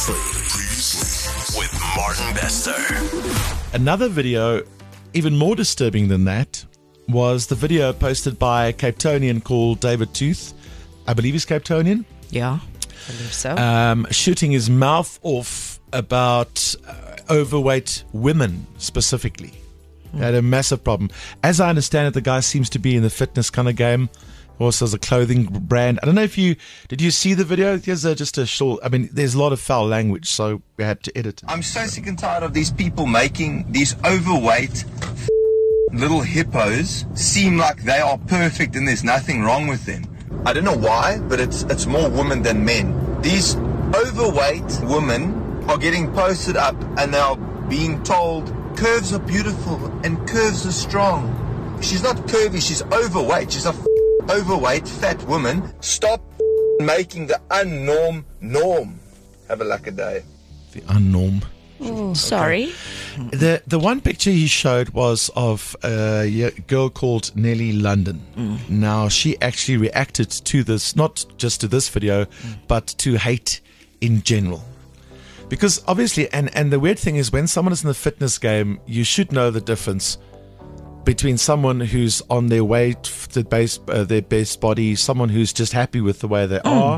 Previously with Martin Bester. Another video, even more disturbing than that, was the video posted by a Capetonian called David Tooth. I believe he's Capetonian. Yeah, I believe so. Shooting his mouth off about overweight women specifically. He had a massive problem. As I understand it, the guy seems to be in the fitness kind of game. Also has a clothing brand. I don't know if did you see the video? Here's just a short. I mean, there's a lot of foul language, so we had to edit it. I'm so sick and tired of these people making these overweight little hippos seem like they are perfect and there's nothing wrong with them. I don't know why, but it's more women than men. These overweight women are getting posted up and they're being told curves are beautiful and curves are strong. She's not curvy, she's overweight. She's a overweight fat woman. Stop making the unnorm norm. Have a lucky day. The unnorm. Oh, sorry. The one picture he showed was of a girl called Nelly London. Now, she actually reacted to this, not just to this video, but to hate in general. Because obviously, and the weird thing is when someone is in the fitness game, you should know the difference between someone who's on their way to their best body, someone who's just happy with the way they are.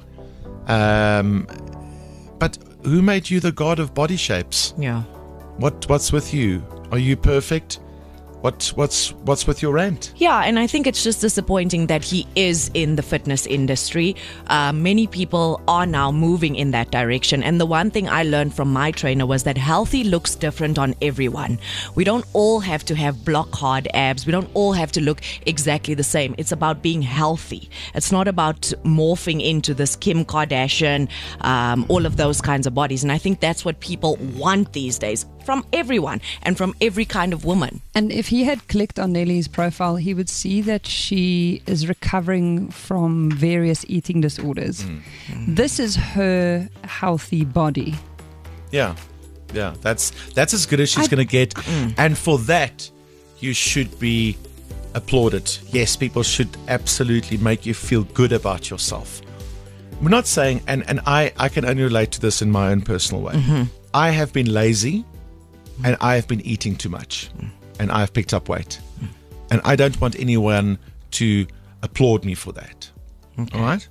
But who made you the god of body shapes? Yeah. What's with you? Are you perfect? What's with your rant? Yeah, and I think it's just disappointing that he is in the fitness industry. Many people are now moving in that direction. And the one thing I learned from my trainer was that healthy looks different on everyone. We don't all have to have block hard abs. We don't all have to look exactly the same. It's about being healthy. It's not about morphing into this Kim Kardashian, all of those kinds of bodies. And I think that's what people want these days from everyone and from every kind of woman. And if he had clicked on Nelly's profile, he would see that she is recovering from various eating disorders. This is her healthy body. Yeah. That's as good as she's going to get. And for that, you should be applauded. Yes, people should absolutely make you feel good about yourself. We're not saying, and I can only relate to this in my own personal way. I have been lazy and I have been eating too much. And I've picked up weight. And I don't want anyone to applaud me for that. All right?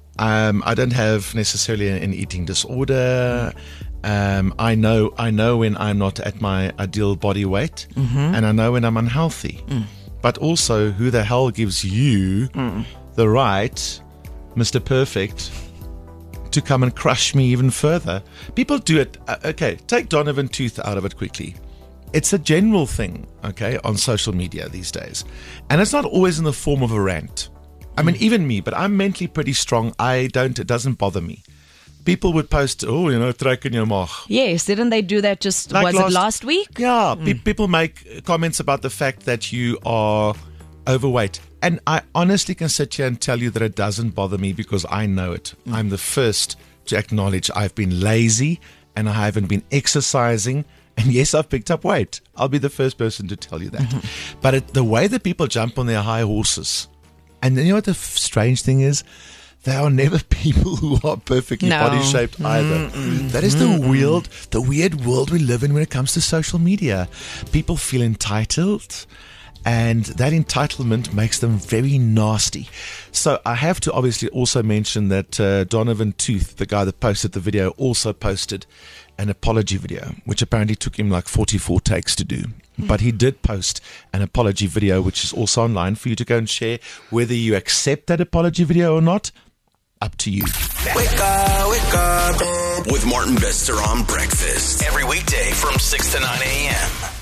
I don't have necessarily an eating disorder. I know when I'm not at my ideal body weight. And I know when I'm unhealthy. But also, who the hell gives you the right, Mr. Perfect, to come and crush me even further? People do it. Okay, take Donovan Tooth out of it quickly. It's a general thing, okay, on social media these days. And it's not always in the form of a rant. I mean, even me, but I'm mentally pretty strong. It doesn't bother me. People would post, trek in your maag. Yes, didn't they do that just, Like was it last week? Yeah, people make comments about the fact that you are overweight. And I honestly can sit here and tell you that it doesn't bother me because I know it. I'm the first to acknowledge I've been lazy and I haven't been exercising. And yes, I've picked up weight. I'll be the first person to tell you that. But the way that people jump on their high horses, and you know what the strange thing is? They are never people who are perfectly body shaped either. That is the weird world we live in when it comes to social media. People feel entitled, and that entitlement makes them very nasty. So I have to obviously also mention that Donovan Tooth, the guy that posted the video, also posted an apology video, which apparently took him like 44 takes to do. But he did post an apology video, which is also online for you to go and share. Whether you accept that apology video or not, up to you. Wake up with Martin Bester on breakfast every weekday from 6 to 9 a.m.